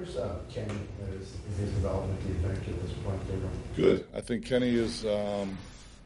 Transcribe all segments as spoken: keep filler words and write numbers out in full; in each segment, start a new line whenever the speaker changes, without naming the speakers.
Where's uh, Kenny in his, in his development, do you think, at this point?
Good. I think Kenny is. Um,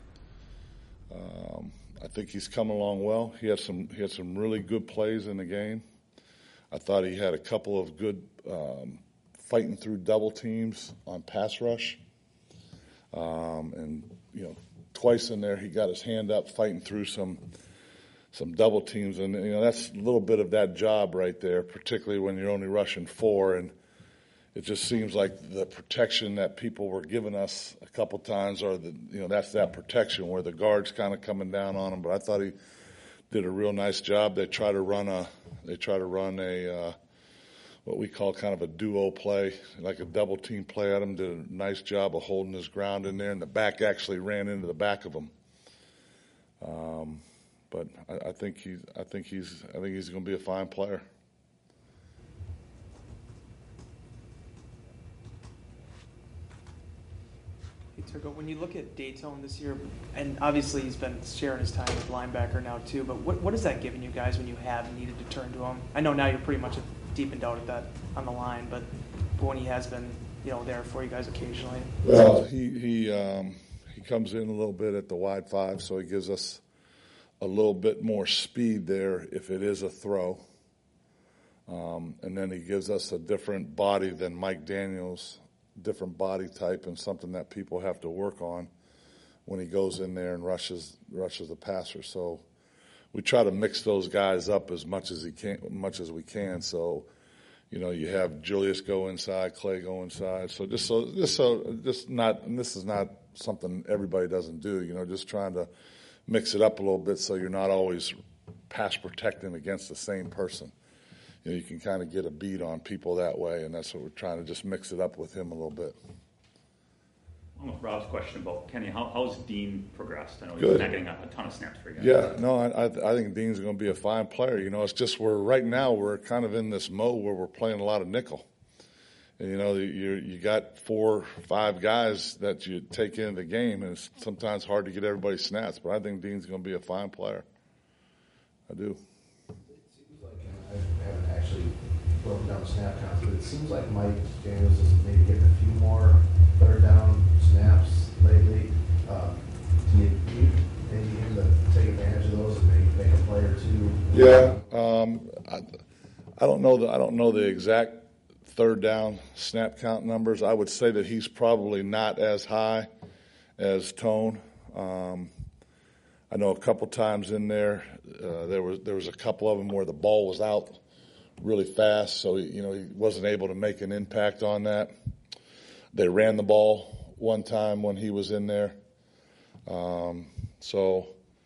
um, I think he's coming along well. He had some. He had some really good plays in the game. I thought he had a couple of good um, fighting through double teams on pass rush, um, and you know, twice in there he got his hand up fighting through some. some double teams, and you know that's a little bit of that job right there, particularly when you're only rushing four, and it just seems like the protection that people were giving us a couple times, or the you know that's that protection where the guard's kind of coming down on him. But I thought he did a real nice job. They try to run a they try to run a uh, what we call kind of a duo play, like a double team play at him. Did a nice job of holding his ground in there, and the back actually ran into the back of him. Um, But I, I think he's. I think he's. I think he's going to be a fine player.
Hey, Turco, when you look at Dayton this year, and obviously he's been sharing his time with linebacker now too, but what what has that given you guys when you have needed to turn to him? I know now you're pretty much deepened out at that on the line, but, but when he has been, you know, there for you guys occasionally.
Well, he he um, he comes in a little bit at the wide five, so he gives us a little bit more speed there if it is a throw. Um, and then he gives us a different body than Mike Daniels, different body type, and something that people have to work on when he goes in there and rushes rushes the passer. So we try to mix those guys up as much as he can, much as we can. So, you know, you have Julius go inside, Clay go inside. So just so just so just not, and this is not something everybody doesn't do. You know, just trying to mix it up a little bit so you're not always pass protecting against the same person. You know, you can kind of get a beat on people that way, and that's what we're trying to just mix it up with him a little bit.
Along with Rob's question about Kenny, how, how's Dean progressed? I know he's
Good.
not getting a, a ton of snaps for you guys.
Yeah, no, I, I think Dean's going to be a fine player. You know, it's just we're right now we're kind of in this mode where we're playing a lot of nickel. And, you know, you you got four, five guys that you take into the game, and it's sometimes hard to get everybody snaps. But I think Dean's going to be a fine player. I do.
It seems like, and I haven't actually broken down the snap counts, but it seems like Mike Daniels is maybe getting a few more third down snaps lately. Um, do you need maybe him to take advantage of those and maybe make a play or two?
Yeah, um, I, I don't know the I don't know the exact third down snap count numbers. I would say that he's probably not as high as Tone. Um, I know a couple times in there, uh, there was there was a couple of them where the ball was out really fast, so you know he wasn't able to make an impact on that. They ran the ball one time when he was in there, um, so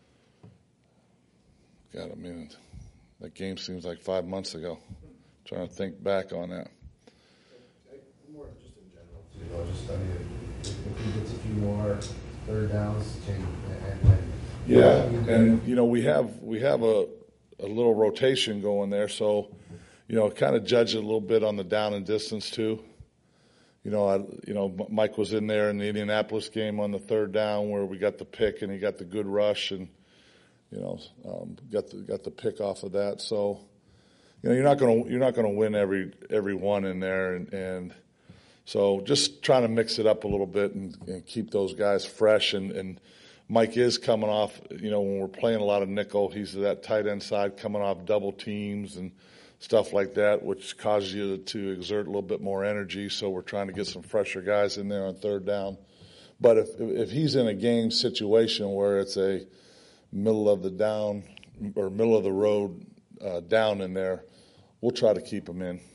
God, I mean, that game seems like five months ago. I'm trying to think back on that.
More just in general, too, though. Just, I mean, if he gets a few more third downs, can, and, and
yeah, and you know we have we have a a little rotation going there, so you know kind of judge it a little bit on the down and distance too. You know, I, you know Mike was in there in the Indianapolis game on the third down where we got the pick and he got the good rush and you know um, got the got the pick off of that. So you know you're not gonna you're not gonna win every every one in there, and, and so just trying to mix it up a little bit and, and keep those guys fresh. And, and Mike is coming off, you know, when we're playing a lot of nickel, he's that tight end side coming off double teams and stuff like that, which causes you to exert a little bit more energy. So we're trying to get some fresher guys in there on third down. But if if he's in a game situation where it's a middle of the down or middle of the road uh, down in there, we'll try to keep him in.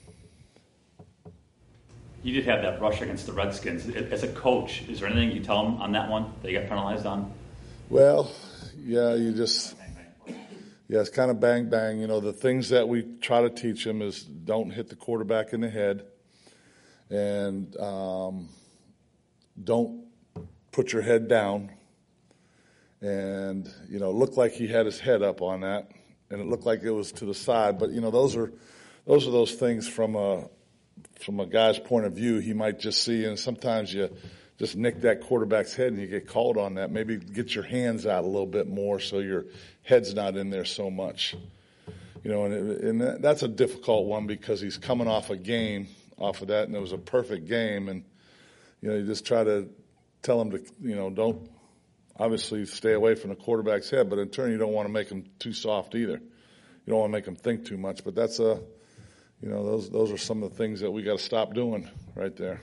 You did have that rush against the Redskins. As a coach, is there anything you tell them on that one that you got penalized on?
Well, yeah, you just, yeah, it's kind of bang, bang. You know, the things that we try to teach them is don't hit the quarterback in the head and um, don't put your head down. And, you know, it looked like he had his head up on that, and it looked like it was to the side. But, you know, those are those are those things from a from a guy's point of view he might just see, and sometimes you just nick that quarterback's head and you get called on that. Maybe get your hands out a little bit more so your head's not in there so much. You know, and, it, and that's a difficult one because he's coming off a game off of that, and it was a perfect game. And you know, you just try to tell them to, you know, don't obviously stay away from the quarterback's head, but in turn, you don't want to make them too soft either. You don't want to make them think too much. But that's a, you know, those those are some of the things that we got to stop doing right there.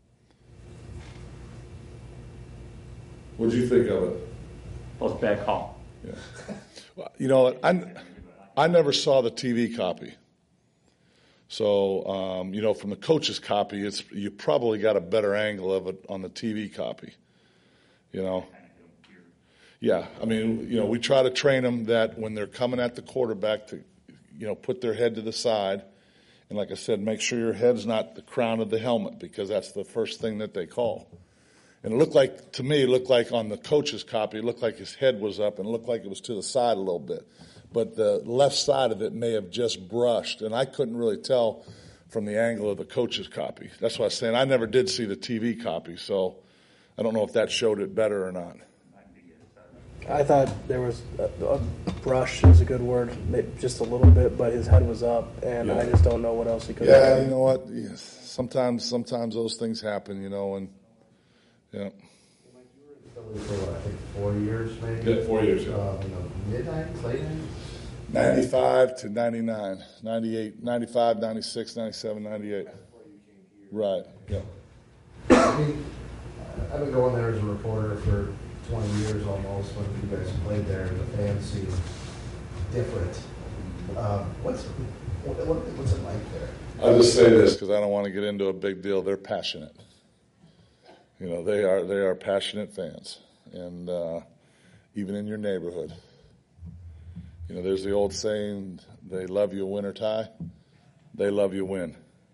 What'd you think of it?
Well, it's a bad call.
Yeah. Well, you know, I, I never saw the T V copy. So, um, you know, from the coach's copy, it's you probably got a better angle of it on the T V copy, you know. Yeah, I mean, you know, we try to train them that when they're coming at the quarterback to, you know, put their head to the side. And like I said, make sure your head's not the crown of the helmet, because that's the first thing that they call. And it looked like, to me, it looked like on the coach's copy, it looked like his head was up and it looked like it was to the side a little bit. But the left side of it may have just brushed, and I couldn't really tell from the angle of the coach's copy. That's what I was saying. I never did see the T V copy, so I don't know if that showed it better or not.
I thought there was a, a brush is a good word, maybe just a little bit, but his head was up, and
Yeah.
I just don't know what else he could
Yeah,
have
you
done.
know what? Yes. Sometimes, sometimes those things happen, you know, and yeah.
Mike, you were in Philly for, what, I think, four years, maybe?
Yeah, four years, yeah.
Um, you know, mid-nineties, late nineties?
ninety-five to ninety-nine, ninety-eight, ninety-five, ninety-six, ninety-seven, ninety-eight.
Before you came here.
Right, yeah.
I mean, uh, I've been going there as a reporter for twenty years almost when you guys played there, and the fans seem different. Um, what's, what, what's it like there?
I'll just say this because I don't want to get into a big deal. They're passionate. You know, they are they are passionate fans, and uh, even in your neighborhood. You know, there's the old saying, they love you win or tie. They love you win.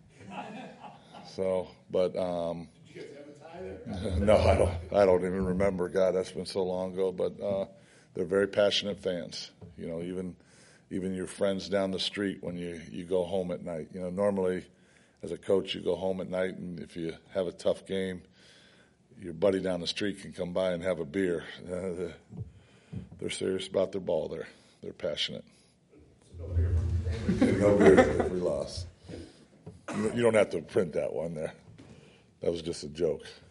So, but um,
Did you guys have a tie there?
no, I don't. I don't even remember. God, that's been so long ago. But uh, they're very passionate fans. You know, even even your friends down the street when you, you go home at night. You know, normally as a coach, you go home at night, and if you have a tough game, your buddy down the street can come by and have a beer. Uh, they're serious about their ball. They're they're passionate.
No beer from your
No beer if we lost. You you don't have to print that one there. That was just a joke.